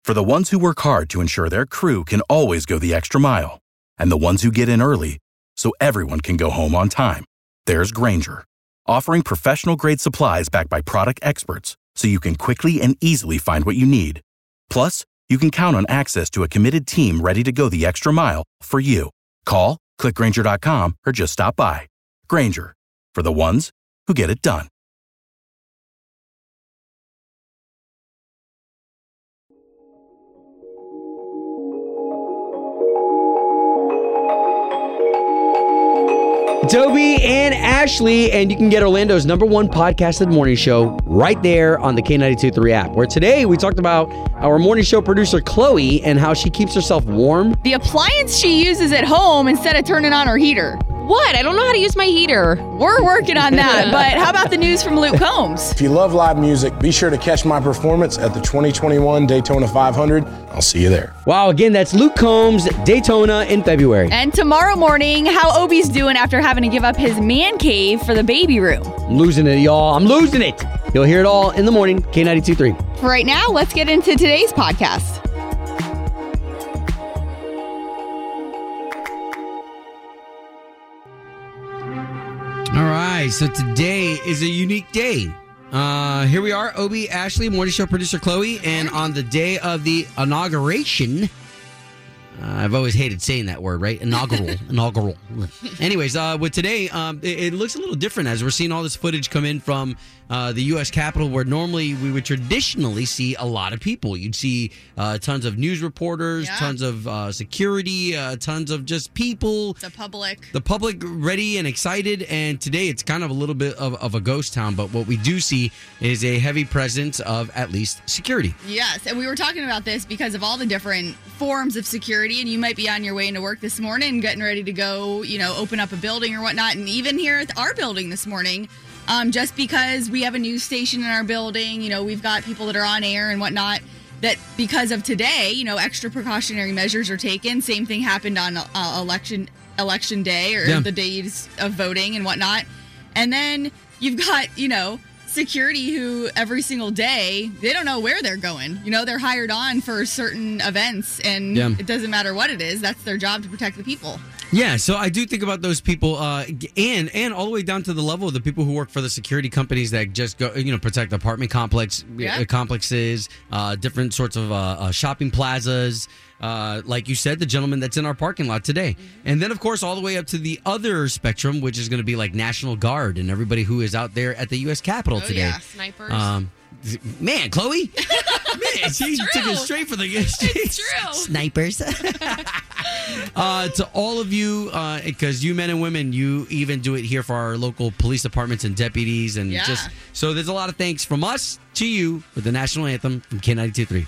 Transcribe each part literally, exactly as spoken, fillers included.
For the ones who work hard to ensure their crew can always go the extra mile, and the ones who get in early so everyone can go home on time, there's Grainger, offering professional-grade supplies backed by product experts so you can quickly and easily find what you need. Plus, you can count on access to a committed team ready to go the extra mile for you. Call, click Grainger dot com, or just stop by. Grainger, for the ones who get it done. It's Obie and Ashley, and you can get Orlando's number one podcast of the morning show right there on the K ninety-two point three app, where today we talked about our morning show producer, Chloe, and how she keeps herself warm. The appliance she uses at home instead of turning on her heater. What? I don't know how to use my heater. We're working on that, but how about the news from Luke Combs? If you love live music, be sure to catch my performance at the twenty twenty-one Daytona five hundred. I'll see you there. Wow, again, that's Luke Combs, Daytona in February. And tomorrow morning, how Obie's doing after having to give up his man cave for the baby room. I'm losing it, y'all. I'm losing it. You'll hear it all in the morning, K ninety-two point three. For right now, let's get into today's podcast. All right, so today is a unique day. Uh, here we are, Obie, Ashley, morning show producer Chloe, and on the day of the inauguration, uh, I've always hated saying that word, right? Inaugural, inaugural. Anyways, uh, with today, um, it, it looks a little different as we're seeing all this footage come in from uh, the U S Capitol, where normally we would traditionally see a lot of people. You'd see uh, tons of news reporters, Yeah. tons of uh, security, uh, tons of just people. The public. The public ready and excited, and today it's kind of a little bit of, of a ghost town, but what we do see is a heavy presence of at least security. Yes, and we were talking about this because of all the different forms of security, and you might be on your way into work this morning getting ready to go, you know, open up a building or whatnot, and even here at our building this morning, um, just because we have a news station in our building, you know, we've got people that are on air and whatnot, that because of today, you know, extra precautionary measures are taken. Same thing happened on uh, election election day or Yeah. the days of voting and whatnot. And then you've got, you know, security who every single day, they don't know where they're going. You know, they're hired on for certain events, and Yeah. it doesn't matter what it is. That's their job to protect the people. Yeah, so I do think about those people, uh, and and all the way down to the level of the people who work for the security companies that just go, you know, protect apartment complex Yeah. uh, complexes, uh, different sorts of uh, uh, shopping plazas. Uh, like you said, the gentleman that's in our parking lot today, Mm-hmm. and then of course all the way up to the other spectrum, which is going to be like National Guard and everybody who is out there at the U S Capitol Oh, today. yeah. Snipers. Um, man, Chloe, man, she took true. it straight for the It's true. snipers. uh, to all of you, because you men and women, you even do it here for our local police departments and deputies, and Yeah. just so there's a lot of thanks from us to you with the national anthem from K ninety-two point three.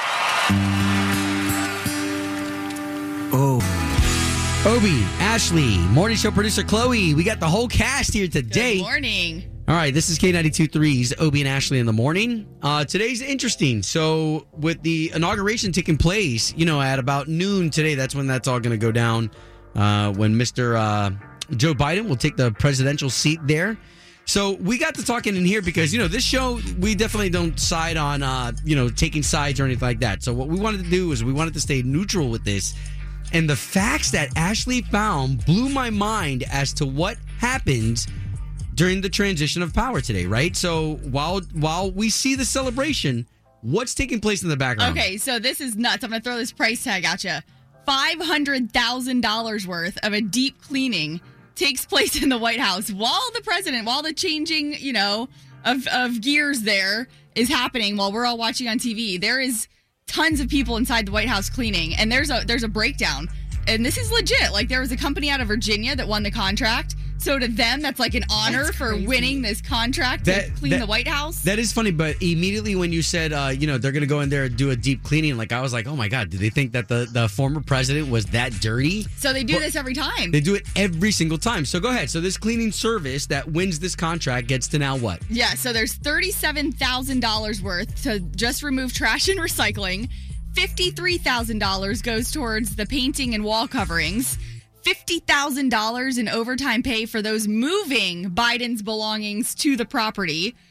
Oh. Obie, Ashley, morning show producer Chloe. We got the whole cast here today. Good morning. All right, this is K ninety-two point three's Obie and Ashley in the morning. Uh, today's interesting. So with the inauguration taking place, you know, at about noon today, that's when that's all going to go down, uh, when Mister Uh, Joe Biden will take the presidential seat there. So we got to talking in here because, you know, this show, we definitely don't side on, uh, you know, taking sides or anything like that. So what we wanted to do is we wanted to stay neutral with this. And the facts that Ashley found blew my mind as to what happened during the transition of power today, right? So while while we see the celebration, what's taking place in the background? Okay, so this is nuts. I'm going to throw this price tag at you. five hundred thousand dollars worth of a deep cleaning takes place in the White House while the president, while the changing, you know, of, of gears there is happening while we're all watching on T V. There is tons of people inside the White House cleaning, and there's a there's a breakdown. And this is legit. Like, there was a company out of Virginia that won the contract. So to them, that's like an honor That's for crazy. winning this contract That- to clean that- the White House. That is funny, but immediately when you said, uh, you know, they're going to go in there and do a deep cleaning, like, I was like, oh my God, do they think that the, the former president was that dirty? so they do But- this every time. They do it every single time. So go ahead. So this cleaning service that wins this contract gets to now what? Yeah, so there's thirty-seven thousand dollars worth to just remove trash and recycling. fifty-three thousand dollars goes towards the painting and wall coverings. fifty thousand dollars in overtime pay for those moving Biden's belongings to the property.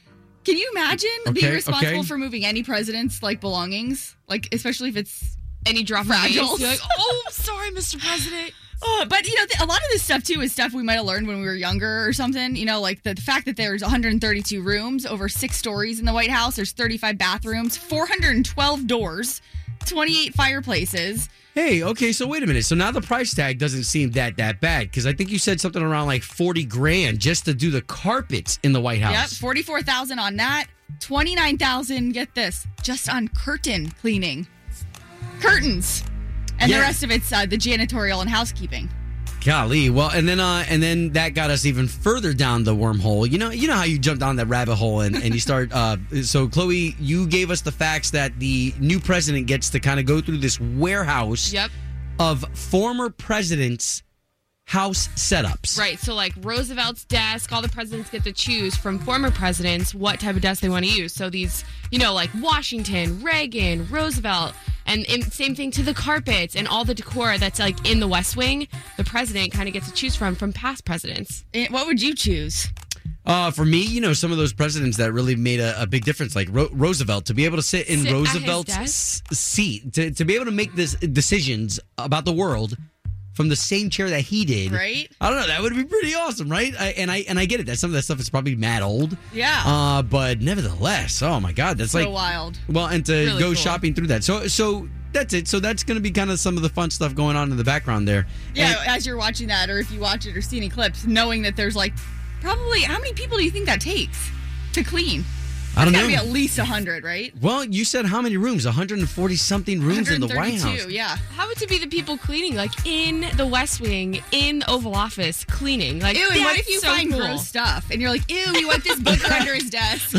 Can you imagine Okay, being responsible okay. for moving any president's like belongings? Like, especially if it's Any drop of Fragile. ice, you're like, oh, I'm sorry, Mister President. Oh, but you know, th- a lot of this stuff too is stuff we might have learned when we were younger or something. You know, like the, the fact that there's one hundred thirty-two rooms, over six stories in the White House. There's thirty-five bathrooms, four hundred twelve doors, twenty-eight fireplaces. Hey, okay, so wait a minute. So now the price tag doesn't seem that that bad because I think you said something around like forty grand just to do the carpets in the White House. Yep, forty-four thousand on that, twenty-nine thousand. Get this, just on curtain cleaning, curtains, and Yeah. the rest of it's uh, the janitorial and housekeeping. Golly, well, and then uh, and then that got us even further down the wormhole. You know, you know how you jump down that rabbit hole and, and you start. Uh, so, Chloe, you gave us the facts that the new president gets to kind of go through this warehouse Yep. of former presidents' house setups. Right. So, like Roosevelt's desk, all the presidents get to choose from former presidents what type of desk they want to use. So, these, you know, like Washington, Reagan, Roosevelt, and, and same thing to the carpets and all the decor that's like in the West Wing, the president kind of gets to choose from from past presidents. Eh, What would you choose? Uh, for me, you know, some of those presidents that really made a, a big difference, like Ro- Roosevelt, to be able to sit in Sit at his Roosevelt's desk? s- seat, to, to be able to make this decisions about the world from the same chair that he did. Right? I don't know. That would be pretty awesome, right? I, and I and I get it. That some of that stuff is probably mad old. Yeah. Uh, but nevertheless, oh my God, that's So like wild. Well, and to Really go cool. shopping through that. So so that's it. So that's going to be kind of some of the fun stuff going on in the background there. Yeah, And- as you're watching that, or if you watch it or see any clips, knowing that there's like probably how many people do you think that takes to clean? I don't It's gotta know. be at least a hundred, right? Well, you said how many rooms? one hundred forty something rooms in the White House. Yeah. How would it be the people cleaning, like in the West Wing, in the Oval Office, cleaning? Like, Ew, and what that's if you so find cool. gross stuff and you're like, ew, he wiped his booger under his desk?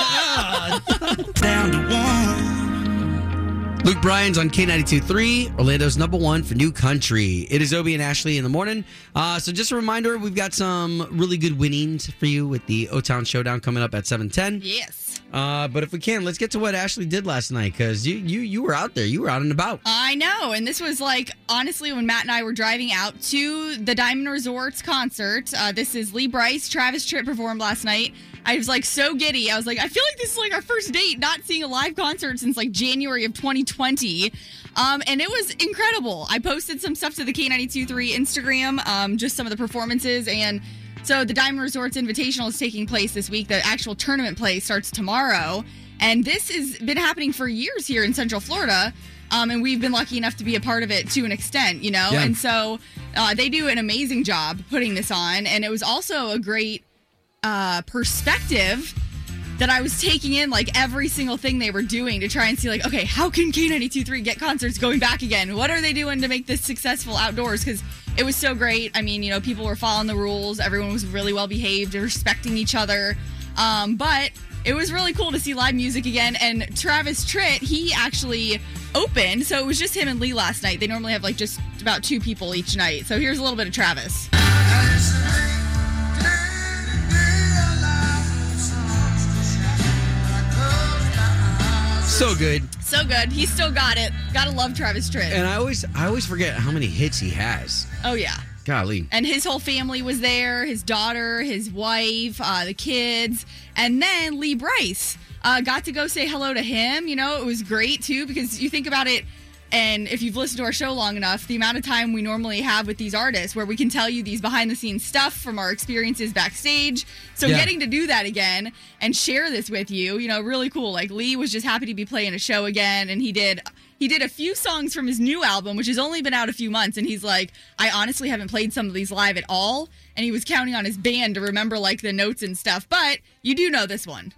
Down to one. Luke Bryan's on K ninety-two point three, Orlando's number one for New Country. It is Obie and Ashley in the morning. Uh, so just a reminder, we've got some really good winnings for you with the O-Town Showdown coming up at seven ten. Yes. Uh, but if we can, let's get to what Ashley did last night because you, you, you were out there. You were out and about. I know. And this was like, honestly, when Matt and I were driving out to the Diamond Resorts concert, uh, this is Lee Bryce, Travis Tritt performed last night. I was like so giddy. I was like, I feel like this is like our first date, not seeing a live concert since like January of twenty twenty. Um, and it was incredible. I posted some stuff to the K ninety-two point three Instagram, um, just some of the performances. And so the Diamond Resorts Invitational is taking place this week. The actual tournament play starts tomorrow. And this has been happening for years here in Central Florida. Um, and we've been lucky enough to be a part of it to an extent, you know? Yeah. And so uh, they do an amazing job putting this on. And it was also a great uh, perspective that I was taking in, like, every single thing they were doing to try and see, like, okay, how can K ninety-two point three get concerts going back again? What are they doing to make this successful outdoors? Because it was so great. I mean, you know, people were following the rules. Everyone was really well behaved, respecting each other. Um, but it was really cool to see live music again. And Travis Tritt, he actually opened. So it was just him and Lee last night. They normally have, like, just about two people each night. So here's a little bit of Travis. So good. So good. He still got it. Gotta love Travis Tritt. And I always I always forget how many hits he has. Oh, yeah. Golly. And his whole family was there, his daughter, his wife, uh, the kids. And then Lee Bryce uh, got to go say hello to him. You know, it was great, too, because you think about it, and if you've listened to our show long enough, the amount of time we normally have with these artists where we can tell you these behind-the-scenes stuff from our experiences backstage. So Yeah. getting to do that again and share this with you, you know, really cool. Like, Lee was just happy to be playing a show again, and he did... He did a few songs from his new album, which has only been out a few months, and he's like, I honestly haven't played some of these live at all, and he was counting on his band to remember, like, the notes and stuff, but you do know this one.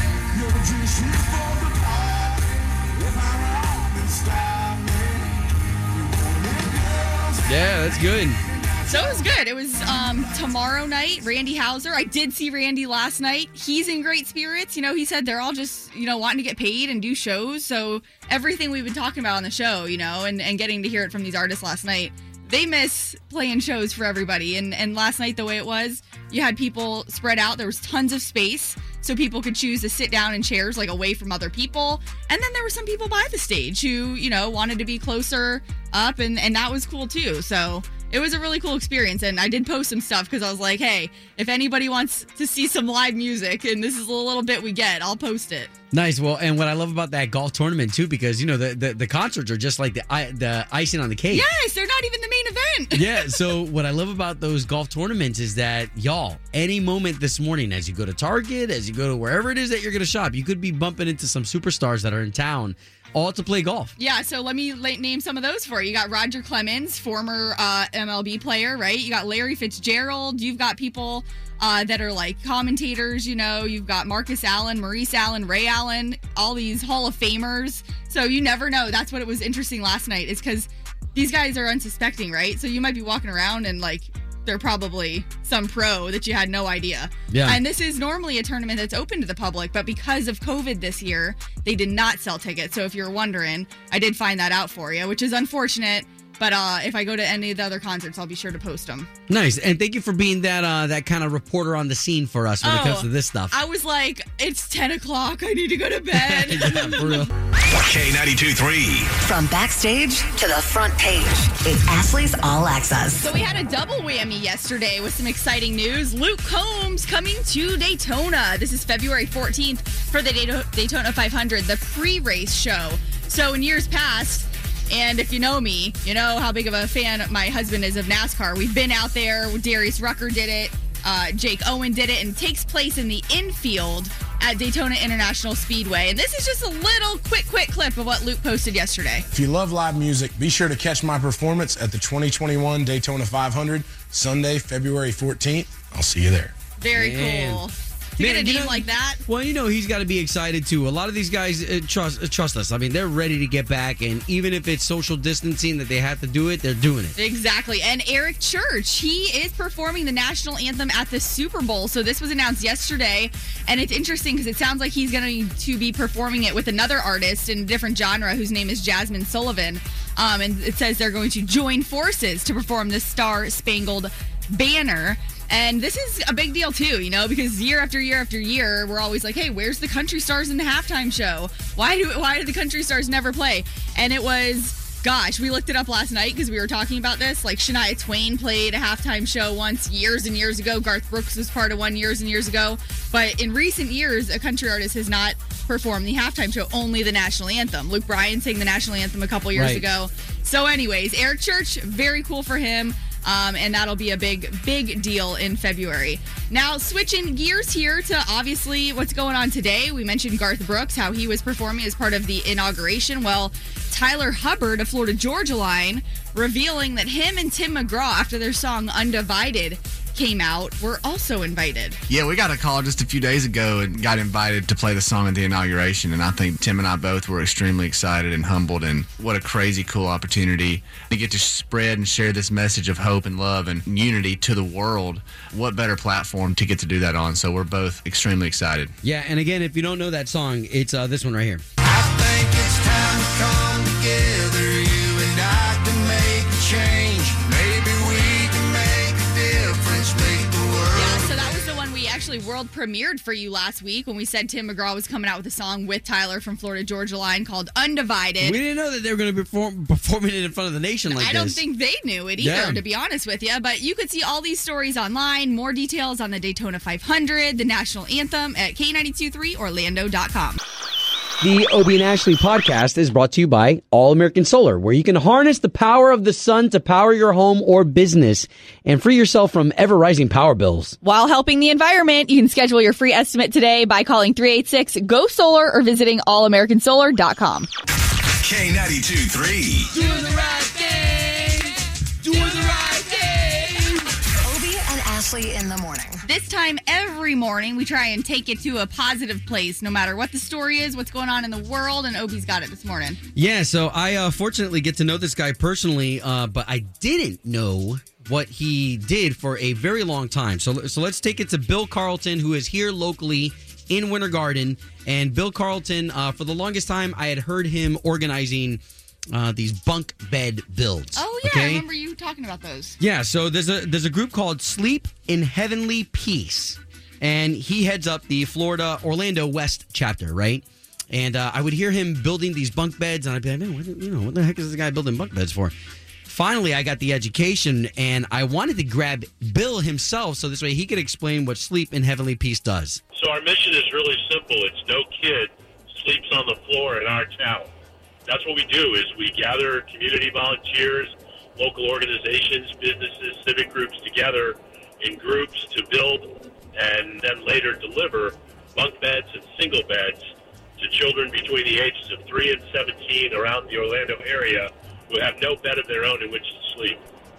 Yeah, that's good. So it was good. It was um, tomorrow night, Randy Hauser. I did see Randy last night. He's in great spirits. You know, he said they're all just, you know, wanting to get paid and do shows. So everything we've been talking about on the show, you know, and, and getting to hear it from these artists last night, they miss playing shows for everybody. And, and last night, the way it was, you had people spread out. There was tons of space. So people could choose to sit down in chairs, like, away from other people. And then there were some people by the stage who, you know, wanted to be closer up. And, and that was cool, too. So... it was a really cool experience. And I did post some stuff because I was like, hey, if anybody wants to see some live music and this is a little bit we get, I'll post it. Nice. Well, and what I love about that golf tournament, too, because, you know, the, the, the concerts are just like the the icing on the cake. Yes, they're not even the main event. Yeah, so what I love about those golf tournaments is that, y'all, any moment this morning as you go to Target, as you go to wherever it is that you're going to shop, you could be bumping into some superstars that are in town, all to play golf. Yeah, so let me la- name some of those for you. You got Roger Clemens, former uh, M L B player, right? You got Larry Fitzgerald. You've got people uh, that are like commentators, you know. You've got Marcus Allen, Maurice Allen, Ray Allen, all these Hall of Famers. So you never know. That's what it was interesting last night, is because these guys are unsuspecting, right? So you might be walking around and like they're probably some pro that you had no idea. Yeah. And this is normally a tournament that's open to the public, but because of COVID this year, they did not sell tickets. So if you're wondering, I did find that out for you, which is unfortunate. But uh, if I go to any of the other concerts, I'll be sure to post them. Nice. And thank you for being that uh, that kind of reporter on the scene for us when Oh, it comes to this stuff. I was like, it's ten o'clock. I need to go to bed. Yeah, for real. K ninety-two three. From backstage to the front page, it's Ashley's All Access. So we had a double whammy yesterday with some exciting news. Luke Combs coming to Daytona. This is February fourteenth for the Dato- Daytona five hundred, the pre-race show. So in years past, and if you know me, you know how big of a fan my husband is of NASCAR. We've been out there. Darius Rucker did it. Uh, Jake Owen did it. And it takes place in the infield at Daytona International Speedway. And this is just a little quick, quick clip of what Luke posted yesterday. If you love live music, be sure to catch my performance at the twenty twenty-one Daytona five hundred, Sunday, February fourteenth. I'll see you there. Very Man. cool. To Man, get a you name know- like that. Well, you know, he's got to be excited, too. A lot of these guys uh, trust uh, trust us. I mean, they're ready to get back, and even if it's social distancing that they have to do it, they're doing it. Exactly. And Eric Church, he is performing the national anthem at the Super Bowl. So this was announced yesterday. And it's interesting because it sounds like he's going to be performing it with another artist in a different genre whose name is Jasmine Sullivan. Um, and it says they're going to join forces to perform the Star Spangled Banner. And this is a big deal, too, you know, because year after year after year, we're always like, hey, where's the country stars in the halftime show? Why do why do the country stars never play? And it was, gosh, we looked it up last night because we were talking about this. Like, Shania Twain played a halftime show once years and years ago. Garth Brooks was part of one years and years ago. But in recent years, a country artist has not performed the halftime show, only the national anthem. Luke Bryan sang the national anthem a couple years Right. ago. So anyways, Eric Church, very cool for him. Um, and that'll be a big, big deal in February. Now, switching gears here to obviously what's going on today. We mentioned Garth Brooks, how he was performing as part of the inauguration. Well, Tyler Hubbard of Florida Georgia Line revealing that him and Tim McGraw, after their song Undivided came out, were also invited. Yeah, we got a call just a few days ago and got invited to play the song at the inauguration. And I think Tim and I both were extremely excited and humbled. And what a crazy cool opportunity to get to spread and share this message of hope and love and unity to the world. What better platform to get to do that on? So we're both extremely excited. Yeah, and again, if you don't know that song, it's uh, this one right here. I think it's time to come together. You and I can make a change. Maybe we can make a difference, make the world. Yeah, so that was the one we actually world premiered for you last week when we said Tim McGraw was coming out with a song with Tyler from Florida Georgia Line called Undivided. We didn't know that they were going to be perform- performing it in front of the nation like I this. don't think they knew it either, Yeah. to be honest with you. But you could see all these stories online. More details on the Daytona five hundred, the national anthem at K nine two three Orlando dot com. The Obie and Ashley podcast is brought to you by All American Solar, where you can harness the power of the sun to power your home or business and free yourself from ever-rising power bills. While helping the environment, you can schedule your free estimate today by calling three eight six, G O SOLAR or visiting all american solar dot com. K ninety-two three. Doing the right thing. Doing the right thing. Obie and Ashley in the morning. This time every morning, we try and take it to a positive place, no matter what the story is, what's going on in the world, and Obie's got it this morning. Yeah, so I uh, fortunately get to know this guy personally, uh, but I didn't know what he did for a very long time. So, so let's take it to Bill Carlton, who is here locally in Winter Garden. And Bill Carlton, uh, for the longest time, I had heard him organizing uh, these bunk bed builds. Oh, yeah, okay? I remember you talking about those. Yeah, so there's a there's a group called Sleep in Heavenly Peace, and he heads up the Florida Orlando West chapter, right? And uh, I would hear him building these bunk beds, and I'd be like, man, what, the- you know, what the heck is this guy building bunk beds for? finally I got the education, and I wanted to grab Bill himself so this way he could explain what Sleep in Heavenly Peace does. So our mission is really simple. It's no kid sleeps on the floor in our town. That's what we do is we gather community volunteers, local organizations, businesses, civic groups together in groups to build and then later deliver bunk beds and single beds to children between the ages of three and seventeen around the Orlando area who have no bed of their own in which to sleep.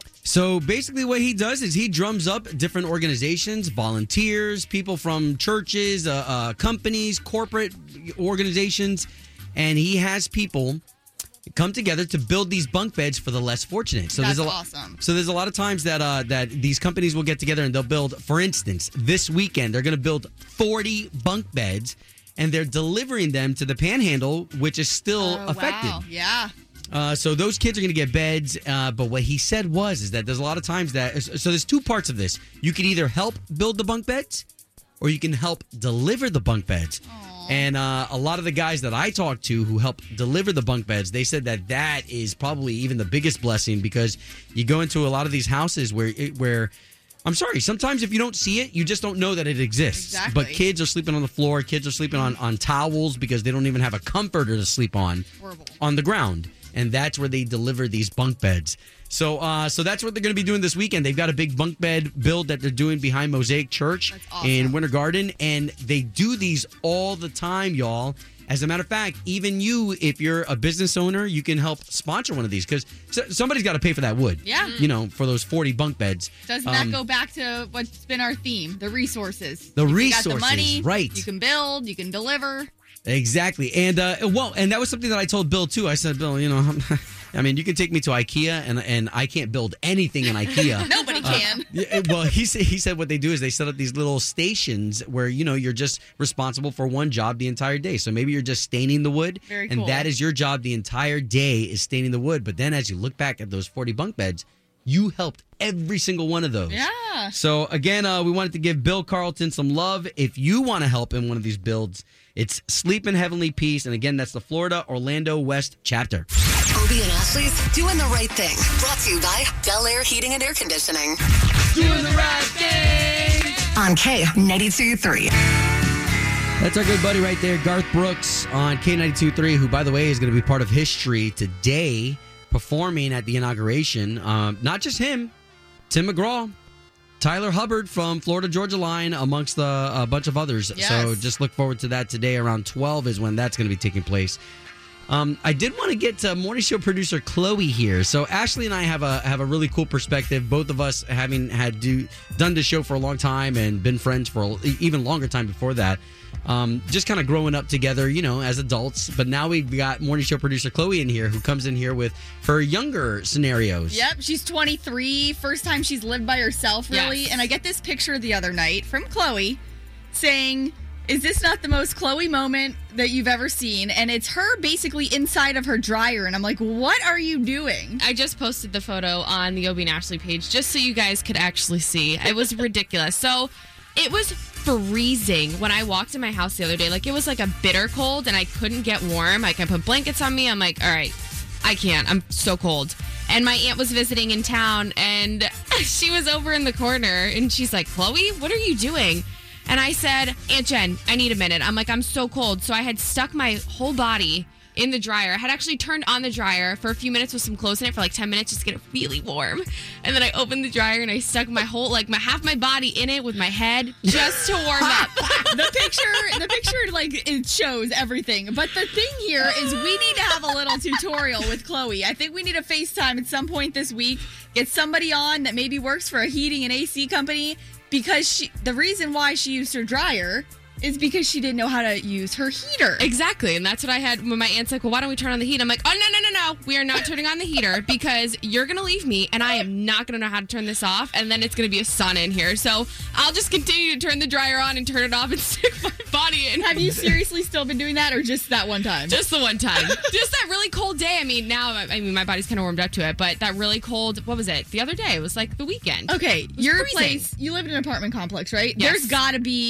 So basically what he does is he drums up different organizations, volunteers, people from churches, uh, uh, companies, corporate organizations, and he has people come together to build these bunk beds for the less fortunate. So That's there's a awesome. So there's a lot of times that uh, that these companies will get together and they'll build, for instance, this weekend, they're going to build forty bunk beds, and they're delivering them to the Panhandle, which is still Oh, affected. wow. Yeah. Uh, so those kids are going to get beds, uh, but what he said was is that there's a lot of times that so there's two parts of this. You can either help build the bunk beds, or you can help deliver the bunk beds. And uh, a lot of the guys that I talked to who help deliver the bunk beds, they said that that is probably even the biggest blessing because you go into a lot of these houses where where. I'm sorry. Sometimes if you don't see it, you just don't know that it exists. Exactly. But kids are sleeping on the floor. Kids are sleeping on, on towels because they don't even have a comforter to sleep on Horrible. on the ground. And that's where they deliver these bunk beds. So uh, so that's what they're going to be doing this weekend. They've got a big bunk bed build that they're doing behind Mosaic Church awesome. in Winter Garden. And they do these all the time, y'all. As a matter of fact, even you, if you're a business owner, you can help sponsor one of these because somebody's got to pay for that wood. Yeah. You know, for those forty bunk beds. Doesn't Um, that go back to what's been our theme? The resources. The If you resources, got the money, right. You can build, you can deliver. Exactly. And, uh, well, and that was something that I told Bill, too. I said, Bill, you know, I mean, you can take me to IKEA, and and I can't build anything in IKEA. Nobody can. Uh, yeah, well, he said, he said what they do is they set up these little stations where, you know, you're just responsible for one job the entire day. So maybe you're just staining the wood, Very and cool. that is your job the entire day is staining the wood. But then as you look back at those forty bunk beds, you helped every single one of those. Yeah. So, again, uh, we wanted to give Bill Carlton some love. If you want to help in one of these builds, it's Sleep in Heavenly Peace. And, again, that's the Florida Orlando West chapter. Obie and Ashley's Doing the Right Thing. Brought to you by Bel Air Heating and Air Conditioning. Doing the right thing. On K ninety-two three. That's our good buddy right there, Garth Brooks on K ninety-two three, who, by the way, is going to be part of history today, performing at the inauguration. Um, not just him, Tim McGraw, Tyler Hubbard from Florida Georgia Line, amongst the, a bunch of others. Yes. So just look forward to that today. Around twelve is when that's going to be taking place. Um, I did want to get to morning show producer Chloe here. So Ashley and I have a have a really cool perspective. Both of us having had do done this show for a long time and been friends for a, even longer time before that. Um, just kind of growing up together, you know, as adults. But now we've got morning show producer Chloe in here, who comes in here with her younger scenarios. Yep, she's twenty-three. First time she's lived by herself, really. Yes. And I get this picture the other night from Chloe saying, "Is this not the most Chloe moment that you've ever seen?" And it's her basically inside of her dryer. And I'm like, what are you doing? I just posted the photo on the Obie and Ashley page just so you guys could actually see. It was ridiculous. So it was freezing when I walked in my house the other day. Like, it was like a bitter cold and I couldn't get warm. Like, I put blankets on me. I'm like, all right, I can't. I'm so cold. And my aunt was visiting in town and she was over in the corner and she's like, "Chloe, what are you doing?" And I said, "Aunt Jen, I need a minute." I'm like, I'm so cold. So I had stuck my whole body in the dryer. I had actually turned on the dryer for a few minutes with some clothes in it for like ten minutes just to get it really warm. And then I opened the dryer and I stuck my whole, like my half my body in it with my head just to warm up. the picture, the picture, like, it shows everything. But the thing here is we need to have a little tutorial with Chloe. I think we need a FaceTime at some point this week. Get somebody on that maybe works for a heating and A C company, because she, the reason why she used her dryer is because she didn't know how to use her heater. Exactly. And that's what I had when my aunt's like, "Well, why don't we turn on the heat?" I'm like, "Oh, no, no, no, no. We are not turning on the heater because you're going to leave me and I am not going to know how to turn this off. And then it's going to be a sauna in here. So I'll just continue to turn the dryer on and turn it off and stick my body in." Have you seriously still been doing that, or just that one time? Just the one time. Just that really cold day. I mean, now, I mean, my body's kind of warmed up to it, but that really cold, what was it? The other day, it was like the weekend. Okay, was your freezing. place, you live in an apartment complex, right? Yes. There's got to be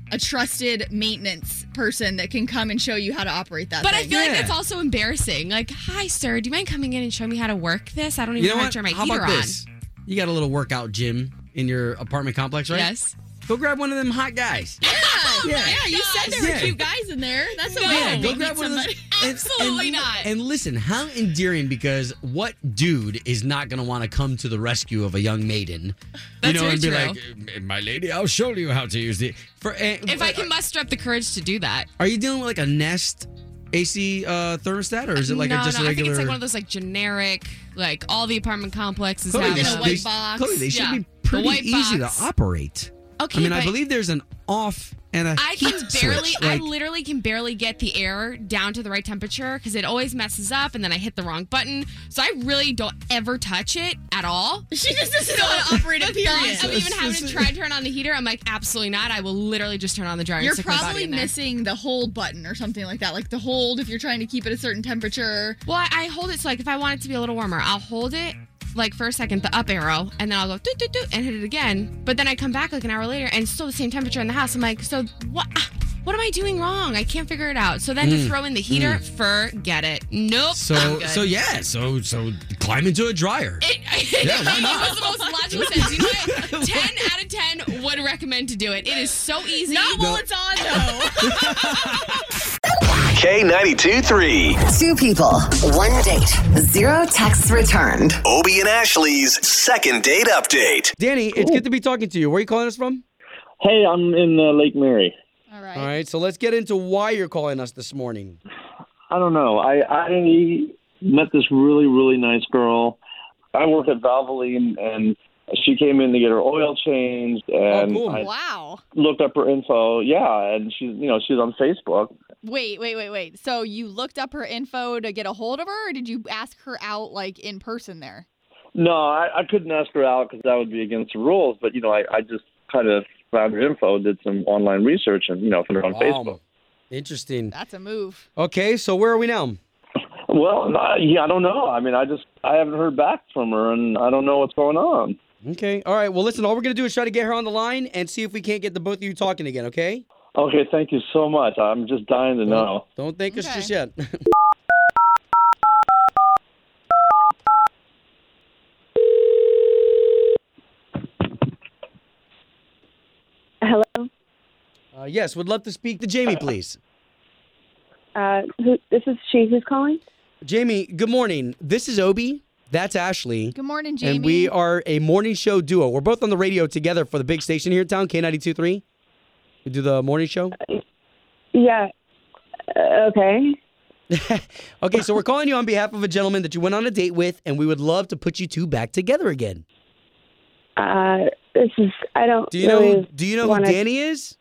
a trusted maintenance person that can come and show you how to operate that But thing. I feel like Yeah. it's also embarrassing. Like, hi, sir, do you mind coming in and showing me how to work this? I don't even You know know how what? to turn my How heater about on. this? You got a little workout gym in your apartment complex, right? Yes. Go grab one of them hot guys. Yeah, Yeah. yeah, you said there were Yeah. cute guys in there. That's No. okay. Yeah, go Meet grab one of those. somebody. and- Absolutely and, not. And listen, how endearing, because what dude is not going to want to come to the rescue of a young maiden? That's you know, very and be true. like, my lady, I'll show you how to use the. For, uh, If I can muster up the courage to do that. Are you dealing with like a Nest A C uh, thermostat, or is it like no, a, just no, a I think regular? it's like one of those like generic, like all the apartment complexes Chloe, have they, in a those. white they- box. Chloe, they should Yeah. be The pretty white easy box. to operate. Okay, I mean, I but believe there's an off and a I can heat barely, switch. I Like, literally can barely get the air down to the right temperature because it always messes up and then I hit the wrong button. So I really don't ever touch it at all. She just doesn't know how to operate The it, period. thought of even having to try and turn on the heater, I'm like, absolutely not. I will literally just turn on the dryer You're and stick my body probably in there. missing the hold button or something like that. Like the hold if you're trying to keep it a certain temperature. Well, I, I hold it so like if I want it to be a little warmer, I'll hold it like for a second, the up arrow, and then I'll go doot doot doot and hit it again. But then I come back like an hour later and it's still the same temperature in the house. I'm like, so what? What am I doing wrong? I can't figure it out. So then to throw in the heater, forget it. Nope. I'm so good. so yeah, so so climb into a dryer. It, it, Yeah, why not? it was the most logical sense. You know what? ten out of ten would recommend to do it. It is so easy. Not while it's on though. K ninety-two three. Two people, one date, zero texts returned. Obie and Ashley's second date update. Danny, it's good to be talking to you. Where are you calling us from? Hey, I'm in uh, Lake Mary. All right. All right, so let's get into why you're calling us this morning. I don't know. I, I met this really, really nice girl. I work at Valvoline, and she came in to get her oil changed, and Oh, cool. I Wow. looked up her info. Yeah, and she's, you know, she's on Facebook. Wait, wait, wait, wait. So you looked up her info to get a hold of her, or did you ask her out like in person there? No, I, I couldn't ask her out because that would be against the rules. But you know, I, I just kind of found her info, did some online research, and you know, found her on Wow. Facebook. Interesting. That's a move. Okay, so where are we now? Well, I, yeah, I don't know. I mean, I just I haven't heard back from her, and I don't know what's going on. Okay, all right. Well, listen, all we're going to do is try to get her on the line and see if we can't get the both of you talking again, okay? Okay, thank you so much. I'm just dying to know. Don't thank us Okay. just yet. Hello. uh, yes, would love to speak to Jamie, please. Uh, who, this is she who's calling? Jamie, good morning. This is Obie. That's Ashley. Good morning, Jamie. And we are a morning show duo. We're both on the radio together for the big station here in town, K ninety-two point three. We do the morning show. Yeah. Uh, okay. Okay, so we're calling you on behalf of a gentleman that you went on a date with, and we would love to put you two back together again. Uh, this is I don't. Do you know? really Do you know wanna, who Danny is?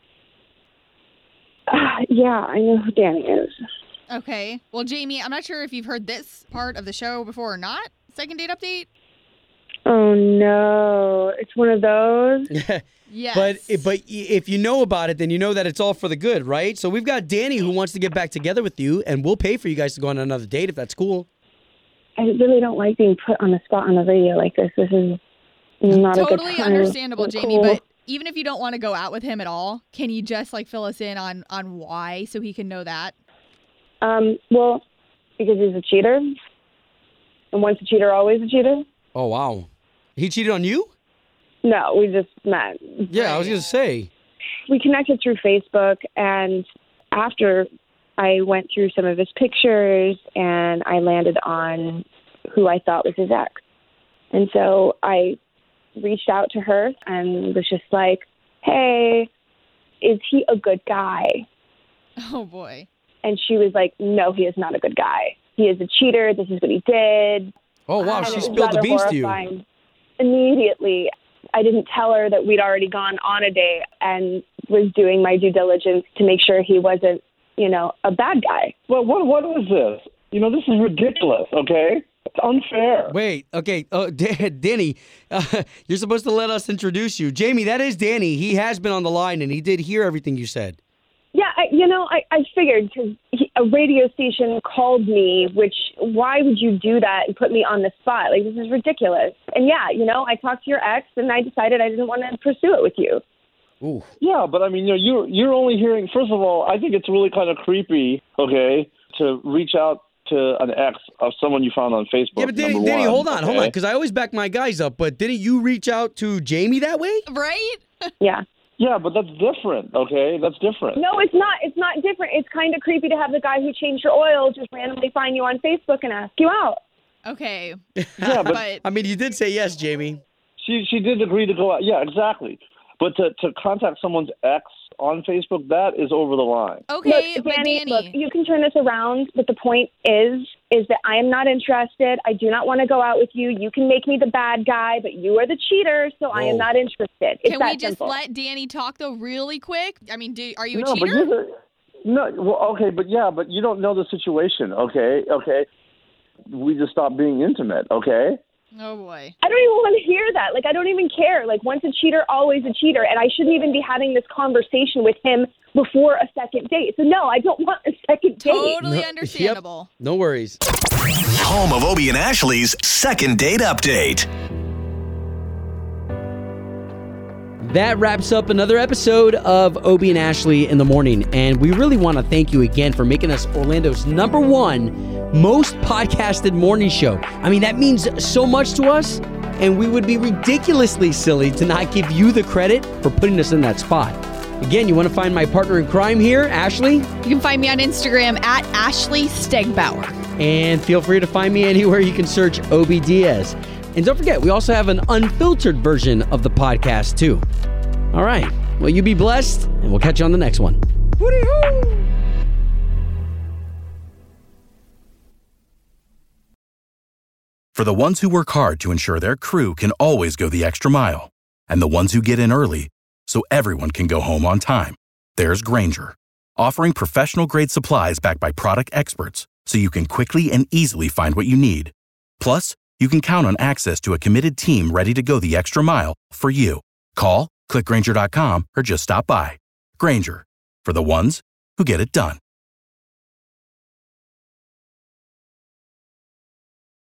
Uh, yeah, I know who Danny is. Okay. Well, Jamie, I'm not sure if you've heard this part of the show before or not. Second date update. Oh no, it's one of those. Yes. But but if you know about it, then you know that it's all for the good, right? So we've got Danny who wants to get back together with you, and we'll pay for you guys to go on another date if that's cool. I really don't like being put on the spot on the radio like this. This is not a good Totally time. understandable, Cool. Jamie. But even if you don't want to go out with him at all, can you just like fill us in on on why so he can know that? um, well, because he's a cheater, and once a cheater, always a cheater. Oh wow, he cheated on you? No, we just met. Yeah, I was gonna say. We connected through Facebook, and after I went through some of his pictures, and I landed on who I thought was his ex. And so I reached out to her and was just like, hey, is he a good guy? Oh, boy. And she was like, no, he is not a good guy. He is a cheater. This is what he did. Oh wow, And she it was spilled the rather beans to you. horrifying. Immediately, I didn't tell her that we'd already gone on a date and was doing my due diligence to make sure he wasn't, you know, a bad guy. Well, what what is this? You know, this is ridiculous. Okay, it's unfair. Wait, okay, uh, D- Danny, uh, you're supposed to let us introduce you. Jamie, that is Danny. He has been on the line, and he did hear everything you said. Yeah, I, you know, I, I figured because a radio station called me, which why would you do that and put me on the spot? Like, this is ridiculous. And yeah, you know, I talked to your ex and I decided I didn't want to pursue it with you. Ooh. Yeah, but I mean, you know, you're you're only hearing. First of all, I think it's really kind of creepy. Okay, to reach out to an ex of someone you found on Facebook. Yeah, but Danny, number Danny one, hold on, okay? hold on, because I always back my guys up. But didn't you reach out to Jamie that way? Right? Yeah. Yeah, but that's different. Okay, that's different. No, it's not. It's not different. It's kind of creepy to have the guy who changed your oil just randomly find you on Facebook and ask you out. Okay. Yeah, but, I mean, you did say yes, Jamie. She she did agree to go out. Yeah, exactly. But to, to contact someone's ex on Facebook, that is over the line. Okay, look, but Danny, Danny, look, you can turn this around, but the point is, is that I am not interested. I do not want to go out with you. You can make me the bad guy, but you are the cheater, so I am Whoa. not interested. It's can that we just simple. let Danny talk though, really quick? I mean, do, are you a no, cheater? But you're, no, well, okay, but yeah, but you don't know the situation. Okay, okay. We just stopped being intimate. Okay. Oh boy. I don't even want to hear that. Like, I don't even care. Like, once a cheater, always a cheater. And I shouldn't even be having this conversation with him before a second date. So, no, I don't want a second date. Totally No- understandable. Yep. No worries. Home of Obie and Ashley's second date update. That wraps up another episode of Obie and Ashley in the Morning. And we really want to thank you again for making us Orlando's number one most podcasted morning show. I mean, that means so much to us. And we would be ridiculously silly to not give you the credit for putting us in that spot. Again, you want to find my partner in crime here, Ashley? You can find me on Instagram at Ashley Stegbauer. And feel free to find me anywhere you can search Obie Diaz. And don't forget, we also have an unfiltered version of the podcast, too. All right. Well, you be blessed, and we'll catch you on the next one. Woody-hoo! For the ones who work hard to ensure their crew can always go the extra mile, and the ones who get in early so everyone can go home on time, there's Grainger, offering professional-grade supplies backed by product experts so you can quickly and easily find what you need. Plus, you can count on access to a committed team ready to go the extra mile for you. Call, click Grainger dot com, or just stop by. Grainger, for the ones who get it done.